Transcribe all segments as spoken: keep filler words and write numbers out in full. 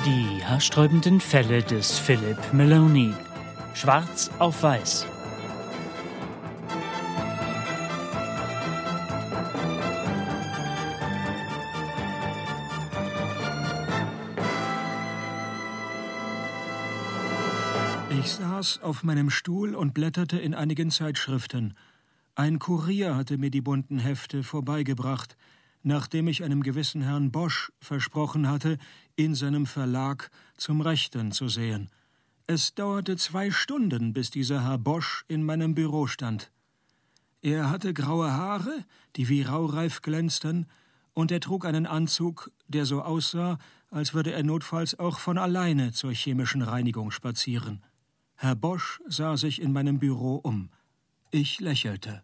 Die haarsträubenden Fälle des Philip Maloney. Schwarz auf weiß. Ich saß auf meinem Stuhl und blätterte in einigen Zeitschriften. Ein Kurier hatte mir die bunten Hefte vorbeigebracht, nachdem ich einem gewissen Herrn Bosch versprochen hatte, in seinem Verlag zum Rechten zu sehen. Es dauerte zwei Stunden, bis dieser Herr Bosch in meinem Büro stand. Er hatte graue Haare, die wie raureif glänzten, und er trug einen Anzug, der so aussah, als würde er notfalls auch von alleine zur chemischen Reinigung spazieren. Herr Bosch sah sich in meinem Büro um. Ich lächelte.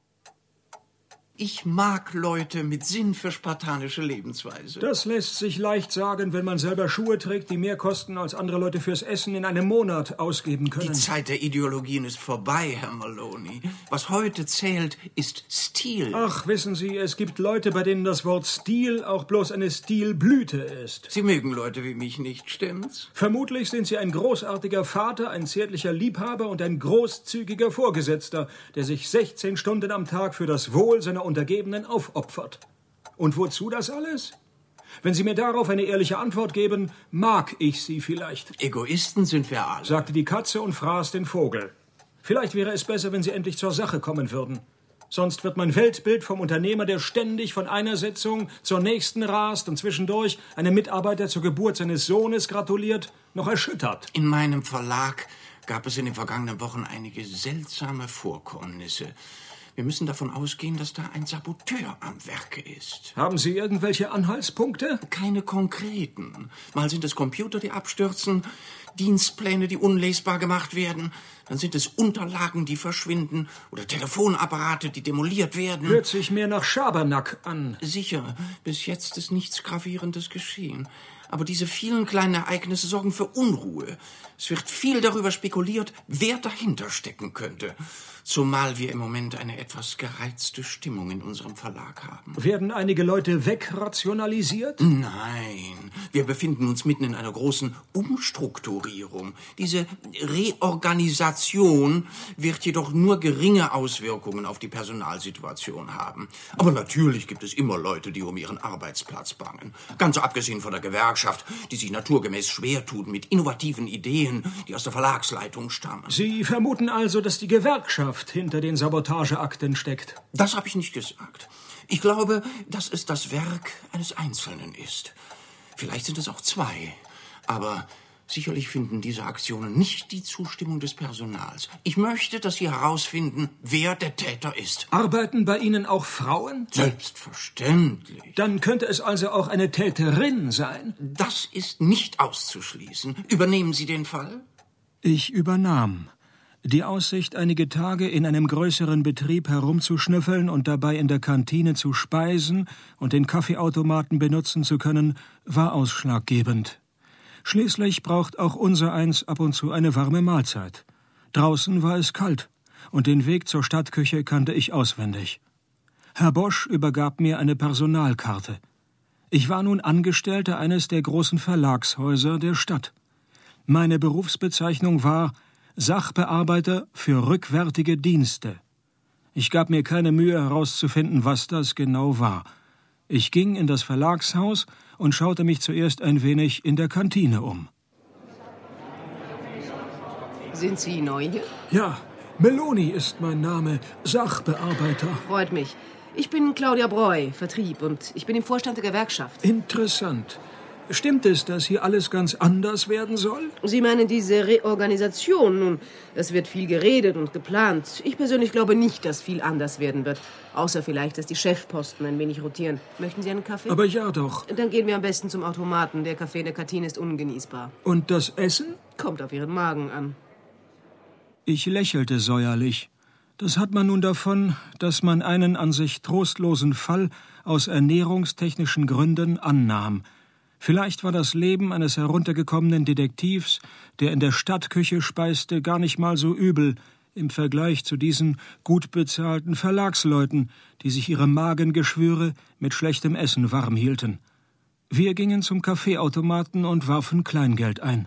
Ich mag Leute mit Sinn für spartanische Lebensweise. Das lässt sich leicht sagen, wenn man selber Schuhe trägt, die mehr kosten, als andere Leute fürs Essen in einem Monat ausgeben können. Die Zeit der Ideologien ist vorbei, Herr Maloney. Was heute zählt, ist Stil. Ach, wissen Sie, es gibt Leute, bei denen das Wort Stil auch bloß eine Stilblüte ist. Sie mögen Leute wie mich nicht, stimmt's? Vermutlich sind Sie ein großartiger Vater, ein zärtlicher Liebhaber und ein großzügiger Vorgesetzter, der sich sechzehn Stunden am Tag für das Wohl seiner Untergebenen aufopfert. Und wozu das alles? Wenn Sie mir darauf eine ehrliche Antwort geben, mag ich Sie vielleicht. Egoisten sind wir alle, sagte die Katze und fraß den Vogel. Vielleicht wäre es besser, wenn Sie endlich zur Sache kommen würden. Sonst wird mein Weltbild vom Unternehmer, der ständig von einer Sitzung zur nächsten rast und zwischendurch einem Mitarbeiter zur Geburt seines Sohnes gratuliert, noch erschüttert. In meinem Verlag gab es in den vergangenen Wochen einige seltsame Vorkommnisse. Wir müssen davon ausgehen, dass da ein Saboteur am Werke ist. Haben Sie irgendwelche Anhaltspunkte? Keine konkreten. Mal sind es Computer, die abstürzen, Dienstpläne, die unlesbar gemacht werden. Dann sind es Unterlagen, die verschwinden oder Telefonapparate, die demoliert werden. Hört sich mehr nach Schabernack an. Sicher, bis jetzt ist nichts Gravierendes geschehen. Aber diese vielen kleinen Ereignisse sorgen für Unruhe. Es wird viel darüber spekuliert, wer dahinter stecken könnte. Zumal wir im Moment eine etwas gereizte Stimmung in unserem Verlag haben. Werden einige Leute wegrationalisiert? Nein, wir befinden uns mitten in einer großen Umstrukturierung. Diese Reorganisation wird jedoch nur geringe Auswirkungen auf die Personalsituation haben. Aber natürlich gibt es immer Leute, die um ihren Arbeitsplatz bangen. Ganz abgesehen von der Gewerkschaft, die sich naturgemäß schwer tut mit innovativen Ideen, die aus der Verlagsleitung stammen. Sie vermuten also, dass die Gewerkschaft hinter den Sabotageakten steckt? Das habe ich nicht gesagt. Ich glaube, dass es das Werk eines Einzelnen ist. Vielleicht sind es auch zwei. Aber sicherlich finden diese Aktionen nicht die Zustimmung des Personals. Ich möchte, dass Sie herausfinden, wer der Täter ist. Arbeiten bei Ihnen auch Frauen? Selbstverständlich. Dann könnte es also auch eine Täterin sein? Das ist nicht auszuschließen. Übernehmen Sie den Fall? Ich übernahm. Die Aussicht, einige Tage in einem größeren Betrieb herumzuschnüffeln und dabei in der Kantine zu speisen und den Kaffeeautomaten benutzen zu können, war ausschlaggebend. Schließlich braucht auch unsereins ab und zu eine warme Mahlzeit. Draußen war es kalt, und den Weg zur Stadtküche kannte ich auswendig. Herr Bosch übergab mir eine Personalkarte. Ich war nun Angestellter eines der großen Verlagshäuser der Stadt. Meine Berufsbezeichnung war Sachbearbeiter für rückwärtige Dienste. Ich gab mir keine Mühe herauszufinden, was das genau war. Ich ging in das Verlagshaus und schaute mich zuerst ein wenig in der Kantine um. Sind Sie neu hier? Ja, Maloney ist mein Name, Sachbearbeiter. Freut mich. Ich bin Claudia Breu, Vertrieb, und ich bin im Vorstand der Gewerkschaft. Interessant. Stimmt es, dass hier alles ganz anders werden soll? Sie meinen diese Reorganisation? Nun, es wird viel geredet und geplant. Ich persönlich glaube nicht, dass viel anders werden wird. Außer vielleicht, dass die Chefposten ein wenig rotieren. Möchten Sie einen Kaffee? Aber ja doch. Dann gehen wir am besten zum Automaten. Der Kaffee in der Kantine ist ungenießbar. Und das Essen? Kommt auf Ihren Magen an. Ich lächelte säuerlich. Das hat man nun davon, dass man einen an sich trostlosen Fall aus ernährungstechnischen Gründen annahm. Vielleicht war das Leben eines heruntergekommenen Detektivs, der in der Stadtküche speiste, gar nicht mal so übel im Vergleich zu diesen gut bezahlten Verlagsleuten, die sich ihre Magengeschwüre mit schlechtem Essen warm hielten. Wir gingen zum Kaffeeautomaten und warfen Kleingeld ein.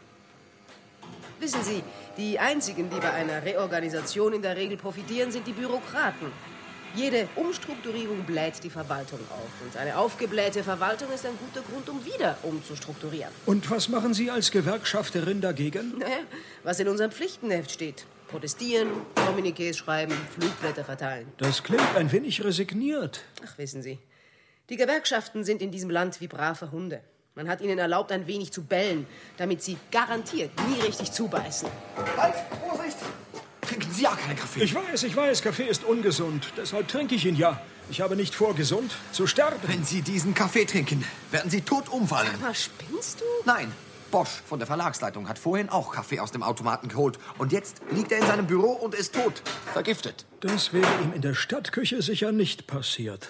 Wissen Sie, die einzigen, die bei einer Reorganisation in der Regel profitieren, sind die Bürokraten. Jede Umstrukturierung bläht die Verwaltung auf. Und eine aufgeblähte Verwaltung ist ein guter Grund, um wieder umzustrukturieren. Und was machen Sie als Gewerkschafterin dagegen? Naja, was in unserem Pflichtenheft steht. Protestieren, Kommuniqués schreiben, Flugblätter verteilen. Das klingt ein wenig resigniert. Ach, wissen Sie, die Gewerkschaften sind in diesem Land wie brave Hunde. Man hat ihnen erlaubt, ein wenig zu bellen, damit sie garantiert nie richtig zubeißen. Halt! Vorsicht! Trinken Sie ja keinen Kaffee. Ich weiß, ich weiß, Kaffee ist ungesund. Deshalb trinke ich ihn ja. Ich habe nicht vor, gesund zu sterben. Wenn Sie diesen Kaffee trinken, werden Sie tot umfallen. Sag mal, spinnst du? Nein, Bosch von der Verlagsleitung hat vorhin auch Kaffee aus dem Automaten geholt. Und jetzt liegt er in seinem Büro und ist tot. Vergiftet. Das wäre ihm in der Stadtküche sicher nicht passiert.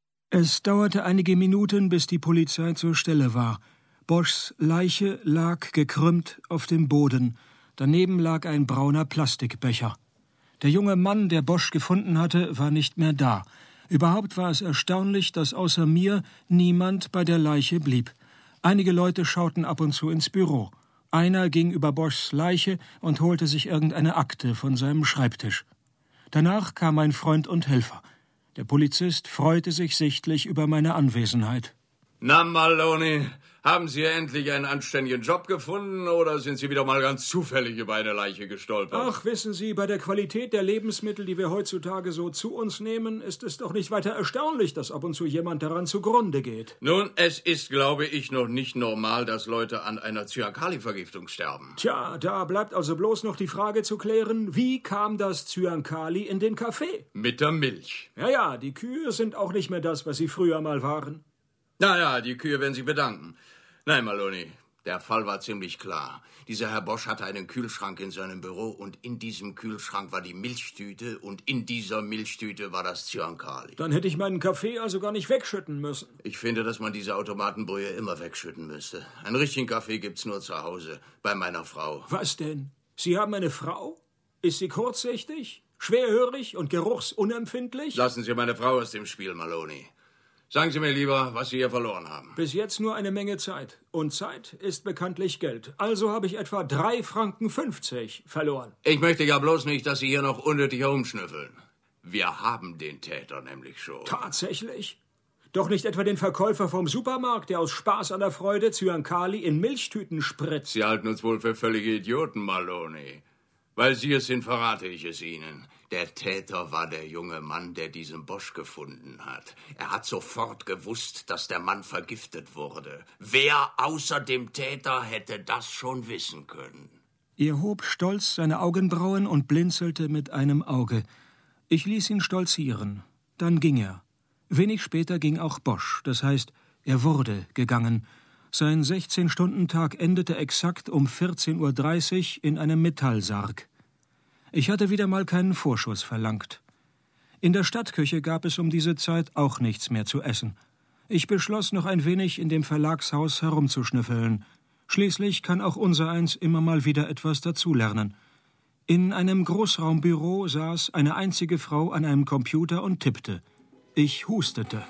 Es dauerte einige Minuten, bis die Polizei zur Stelle war. Boschs Leiche lag gekrümmt auf dem Boden. Daneben lag ein brauner Plastikbecher. Der junge Mann, der Bosch gefunden hatte, war nicht mehr da. Überhaupt war es erstaunlich, dass außer mir niemand bei der Leiche blieb. Einige Leute schauten ab und zu ins Büro. Einer ging über Boschs Leiche und holte sich irgendeine Akte von seinem Schreibtisch. Danach kam mein Freund und Helfer. Der Polizist freute sich sichtlich über meine Anwesenheit. Na, Maloney, haben Sie endlich einen anständigen Job gefunden oder sind Sie wieder mal ganz zufällig über eine Leiche gestolpert? Ach, wissen Sie, bei der Qualität der Lebensmittel, die wir heutzutage so zu uns nehmen, ist es doch nicht weiter erstaunlich, dass ab und zu jemand daran zugrunde geht. Nun, es ist, glaube ich, noch nicht normal, dass Leute an einer Cyankali-Vergiftung sterben. Tja, da bleibt also bloß noch die Frage zu klären, wie kam das Cyankali in den Kaffee? Mit der Milch. Ja, ja, die Kühe sind auch nicht mehr das, was sie früher mal waren. Na ja, die Kühe werden sich bedanken. Nein, Maloney, der Fall war ziemlich klar. Dieser Herr Bosch hatte einen Kühlschrank in seinem Büro und in diesem Kühlschrank war die Milchtüte und in dieser Milchtüte war das Cyankali. Dann hätte ich meinen Kaffee also gar nicht wegschütten müssen. Ich finde, dass man diese Automatenbrühe immer wegschütten müsste. Einen richtigen Kaffee gibt's nur zu Hause, bei meiner Frau. Was denn? Sie haben eine Frau? Ist sie kurzsichtig, schwerhörig und geruchsunempfindlich? Lassen Sie meine Frau aus dem Spiel, Maloney. Sagen Sie mir lieber, was Sie hier verloren haben. Bis jetzt nur eine Menge Zeit. Und Zeit ist bekanntlich Geld. Also habe ich etwa drei Franken fünfzig verloren. Ich möchte ja bloß nicht, dass Sie hier noch unnötig herumschnüffeln. Wir haben den Täter nämlich schon. Tatsächlich? Doch nicht etwa den Verkäufer vom Supermarkt, der aus Spaß an der Freude Cyankali in Milchtüten spritzt. Sie halten uns wohl für völlige Idioten, Maloney. Weil Sie es sind, verrate ich es Ihnen. Der Täter war der junge Mann, der diesen Bosch gefunden hat. Er hat sofort gewusst, dass der Mann vergiftet wurde. Wer außer dem Täter hätte das schon wissen können? Er hob stolz seine Augenbrauen und blinzelte mit einem Auge. Ich ließ ihn stolzieren. Dann ging er. Wenig später ging auch Bosch, das heißt, er wurde gegangen. Sein sechzehn-Stunden-Tag endete exakt um vierzehn Uhr dreißig in einem Metallsarg. Ich hatte wieder mal keinen Vorschuss verlangt. In der Stadtküche gab es um diese Zeit auch nichts mehr zu essen. Ich beschloss, noch ein wenig in dem Verlagshaus herumzuschnüffeln. Schließlich kann auch unsereins immer mal wieder etwas dazulernen. In einem Großraumbüro saß eine einzige Frau an einem Computer und tippte. Ich hustete.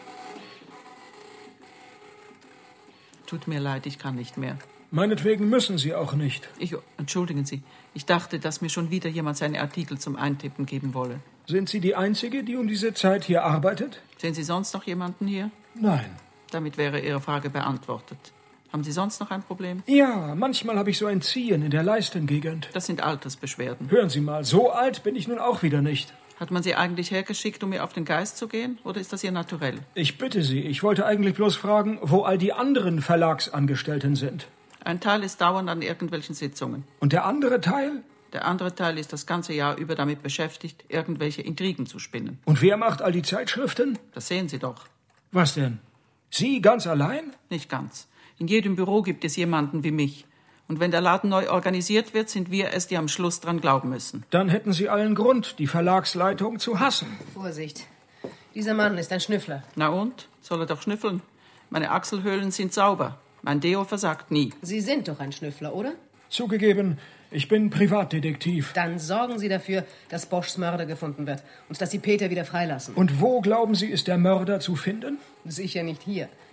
Tut mir leid, ich kann nicht mehr. Meinetwegen müssen Sie auch nicht. Ich, entschuldigen Sie, ich dachte, dass mir schon wieder jemand seine Artikel zum Eintippen geben wolle. Sind Sie die Einzige, die um diese Zeit hier arbeitet? Sehen Sie sonst noch jemanden hier? Nein. Damit wäre Ihre Frage beantwortet. Haben Sie sonst noch ein Problem? Ja, manchmal habe ich so ein Ziehen in der Leistengegend. Das sind Altersbeschwerden. Hören Sie mal, so alt bin ich nun auch wieder nicht. Hat man Sie eigentlich hergeschickt, um mir auf den Geist zu gehen? Oder ist das Ihr Naturell? Ich bitte Sie, ich wollte eigentlich bloß fragen, wo all die anderen Verlagsangestellten sind. Ein Teil ist dauernd an irgendwelchen Sitzungen. Und der andere Teil? Der andere Teil ist das ganze Jahr über damit beschäftigt, irgendwelche Intrigen zu spinnen. Und wer macht all die Zeitschriften? Das sehen Sie doch. Was denn? Sie ganz allein? Nicht ganz. In jedem Büro gibt es jemanden wie mich. Und wenn der Laden neu organisiert wird, sind wir es, die am Schluss dran glauben müssen. Dann hätten Sie allen Grund, die Verlagsleitung zu hassen. Vorsicht. Dieser Mann ist ein Schnüffler. Na und? Soll er doch schnüffeln? Meine Achselhöhlen sind sauber. Mein Deo versagt nie. Sie sind doch ein Schnüffler, oder? Zugegeben, ich bin Privatdetektiv. Dann sorgen Sie dafür, dass Boschs Mörder gefunden wird und dass Sie Peter wieder freilassen. Und wo, glauben Sie, ist der Mörder zu finden? Sicher nicht hier.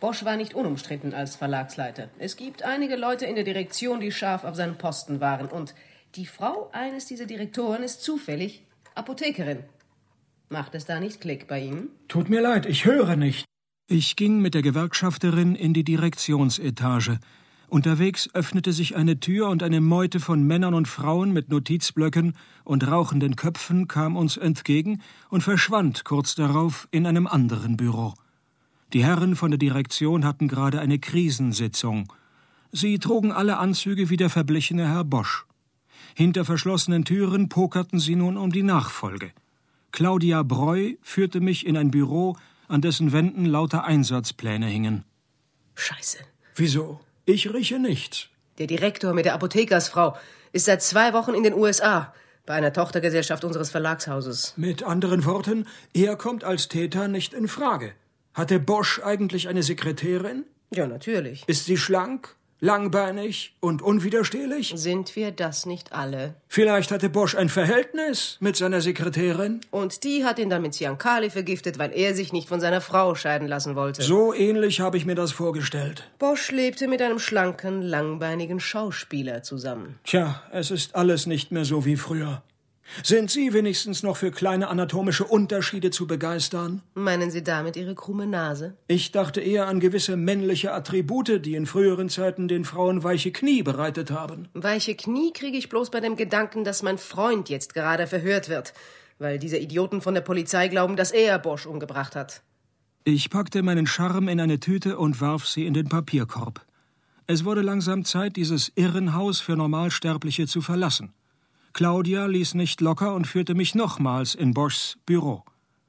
Bosch war nicht unumstritten als Verlagsleiter. Es gibt einige Leute in der Direktion, die scharf auf seinen Posten waren. Und die Frau eines dieser Direktoren ist zufällig Apothekerin. Macht es da nicht Klick bei Ihnen? Tut mir leid, ich höre nicht. Ich ging mit der Gewerkschafterin in die Direktionsetage. Unterwegs öffnete sich eine Tür und eine Meute von Männern und Frauen mit Notizblöcken und rauchenden Köpfen kam uns entgegen und verschwand kurz darauf in einem anderen Büro. Die Herren von der Direktion hatten gerade eine Krisensitzung. Sie trugen alle Anzüge wie der verblichene Herr Bosch. Hinter verschlossenen Türen pokerten sie nun um die Nachfolge. Claudia Breu führte mich in ein Büro, an dessen Wänden lauter Einsatzpläne hingen. Scheiße. Wieso? Ich rieche nichts. Der Direktor mit der Apothekersfrau ist seit zwei Wochen in den U S A, bei einer Tochtergesellschaft unseres Verlagshauses. Mit anderen Worten, er kommt als Täter nicht in Frage. Hatte Bosch eigentlich eine Sekretärin? Ja, natürlich. Ist sie schlank, langbeinig und unwiderstehlich? Sind wir das nicht alle? Vielleicht hatte Bosch ein Verhältnis mit seiner Sekretärin? Und die hat ihn dann mit Cyankali vergiftet, weil er sich nicht von seiner Frau scheiden lassen wollte. So ähnlich habe ich mir das vorgestellt. Bosch lebte mit einem schlanken, langbeinigen Schauspieler zusammen. Tja, es ist alles nicht mehr so wie früher. Sind Sie wenigstens noch für kleine anatomische Unterschiede zu begeistern? Meinen Sie damit Ihre krumme Nase? Ich dachte eher an gewisse männliche Attribute, die in früheren Zeiten den Frauen weiche Knie bereitet haben. Weiche Knie kriege ich bloß bei dem Gedanken, dass mein Freund jetzt gerade verhört wird, weil diese Idioten von der Polizei glauben, dass er Bosch umgebracht hat. Ich packte meinen Charme in eine Tüte und warf sie in den Papierkorb. Es wurde langsam Zeit, dieses Irrenhaus für Normalsterbliche zu verlassen. Claudia ließ nicht locker und führte mich nochmals in Boschs Büro.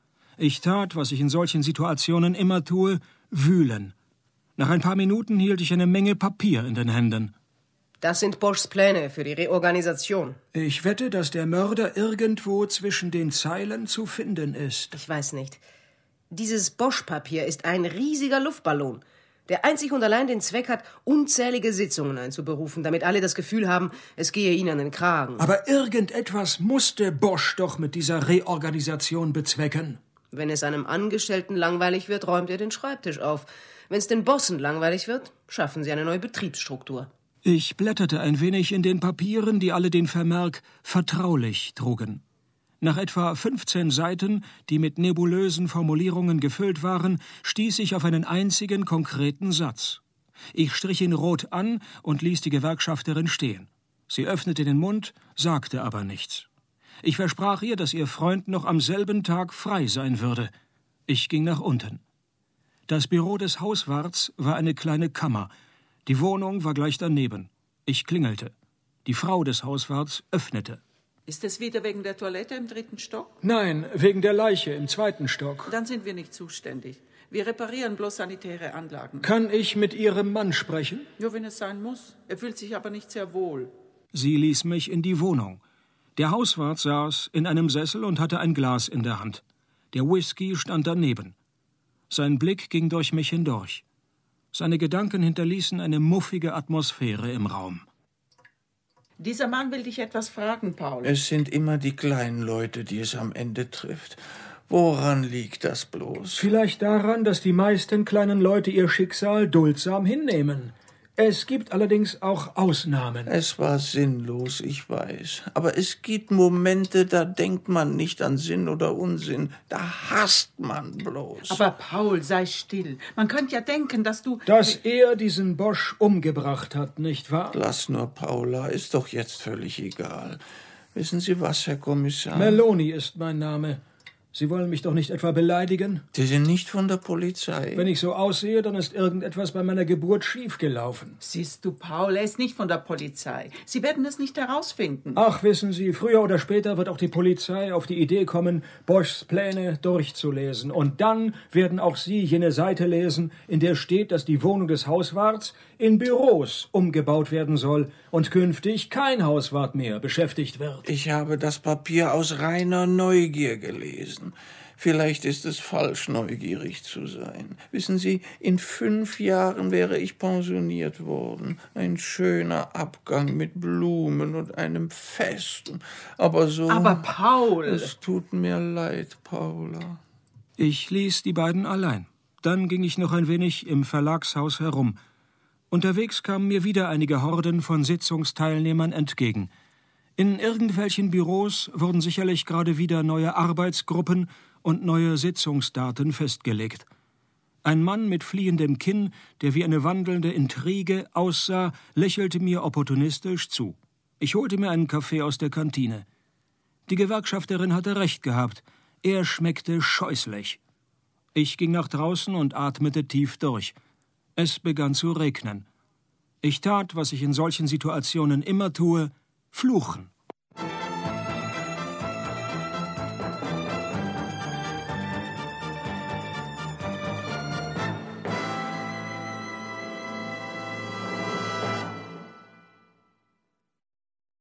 Ich tat, was ich in solchen Situationen immer tue, wühlen. Nach ein paar Minuten hielt ich eine Menge Papier in den Händen. Das sind Boschs Pläne für die Reorganisation. Ich wette, dass der Mörder irgendwo zwischen den Zeilen zu finden ist. Ich weiß nicht. Dieses Bosch-Papier ist ein riesiger Luftballon, der einzig und allein den Zweck hat, unzählige Sitzungen einzuberufen, damit alle das Gefühl haben, es gehe ihnen an den Kragen. Aber irgendetwas musste Bosch doch mit dieser Reorganisation bezwecken. Wenn es einem Angestellten langweilig wird, räumt er den Schreibtisch auf. Wenn es den Bossen langweilig wird, schaffen sie eine neue Betriebsstruktur. Ich blätterte ein wenig in den Papieren, die alle den Vermerk »vertraulich« trugen. Nach etwa fünfzehn Seiten, die mit nebulösen Formulierungen gefüllt waren, stieß ich auf einen einzigen konkreten Satz. Ich strich ihn rot an und ließ die Gewerkschafterin stehen. Sie öffnete den Mund, sagte aber nichts. Ich versprach ihr, dass ihr Freund noch am selben Tag frei sein würde. Ich ging nach unten. Das Büro des Hauswarts war eine kleine Kammer. Die Wohnung war gleich daneben. Ich klingelte. Die Frau des Hauswarts öffnete. Ist es wieder wegen der Toilette im dritten Stock? Nein, wegen der Leiche im zweiten Stock. Dann sind wir nicht zuständig. Wir reparieren bloß sanitäre Anlagen. Kann ich mit Ihrem Mann sprechen? Nur wenn es sein muss. Er fühlt sich aber nicht sehr wohl. Sie ließ mich in die Wohnung. Der Hauswart saß in einem Sessel und hatte ein Glas in der Hand. Der Whisky stand daneben. Sein Blick ging durch mich hindurch. Seine Gedanken hinterließen eine muffige Atmosphäre im Raum. Dieser Mann will dich etwas fragen, Paul. Es sind immer die kleinen Leute, die es am Ende trifft. Woran liegt das bloß? Vielleicht daran, dass die meisten kleinen Leute ihr Schicksal duldsam hinnehmen. Es gibt allerdings auch Ausnahmen. Es war sinnlos, ich weiß. Aber es gibt Momente, da denkt man nicht an Sinn oder Unsinn. Da hasst man bloß. Aber Paul, sei still. Man könnte ja denken, dass du... Dass er diesen Bosch umgebracht hat, nicht wahr? Lass nur, Paula, ist doch jetzt völlig egal. Wissen Sie was, Herr Kommissar? Meloni ist mein Name. Sie wollen mich doch nicht etwa beleidigen? Sie sind nicht von der Polizei. Wenn ich so aussehe, dann ist irgendetwas bei meiner Geburt schiefgelaufen. Siehst du, Paul, er ist nicht von der Polizei. Sie werden es nicht herausfinden. Ach, wissen Sie, früher oder später wird auch die Polizei auf die Idee kommen, Boschs Pläne durchzulesen. Und dann werden auch Sie jene Seite lesen, in der steht, dass die Wohnung des Hauswarts in Büros umgebaut werden soll und künftig kein Hauswart mehr beschäftigt wird. Ich habe das Papier aus reiner Neugier gelesen. Vielleicht ist es falsch, neugierig zu sein. Wissen Sie, in fünf Jahren wäre ich pensioniert worden. Ein schöner Abgang mit Blumen und einem Fest. Aber so... Aber Paul... Es tut mir leid, Paula. Ich ließ die beiden allein. Dann ging ich noch ein wenig im Verlagshaus herum. Unterwegs kamen mir wieder einige Horden von Sitzungsteilnehmern entgegen. In irgendwelchen Büros wurden sicherlich gerade wieder neue Arbeitsgruppen und neue Sitzungsdaten festgelegt. Ein Mann mit fliehendem Kinn, der wie eine wandelnde Intrige aussah, lächelte mir opportunistisch zu. Ich holte mir einen Kaffee aus der Kantine. Die Gewerkschafterin hatte recht gehabt. Er schmeckte scheußlich. Ich ging nach draußen und atmete tief durch. Es begann zu regnen. Ich tat, was ich in solchen Situationen immer tue, fluchen.